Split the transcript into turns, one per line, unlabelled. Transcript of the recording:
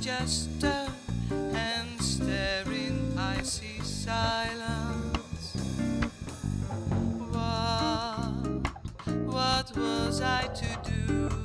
just turn and stare in icy silence. What was I to do?